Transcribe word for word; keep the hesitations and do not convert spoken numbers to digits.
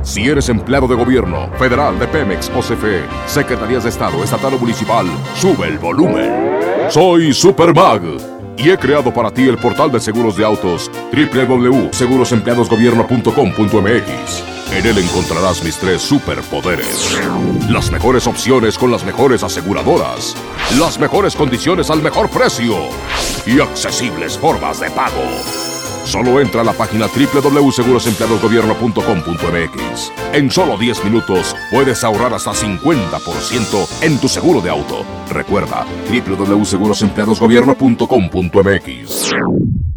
Si eres empleado de gobierno, federal, de Pemex o C F E, Secretarías de Estado, estatal o municipal, sube el volumen. Soy Supermag y he creado para ti el portal de seguros de autos doble u doble u doble u punto seguros empleados gobierno punto com punto m x. En él encontrarás mis tres superpoderes. Las mejores opciones con las mejores aseguradoras. Las mejores condiciones al mejor precio. Y accesibles formas de pago. Solo entra a la página doble u doble u doble u punto seguros empleados gobierno punto com punto m x. En solo diez minutos puedes ahorrar hasta cincuenta por ciento en tu seguro de auto. Recuerda, doble u doble u doble u punto seguros empleados gobierno punto com punto m x.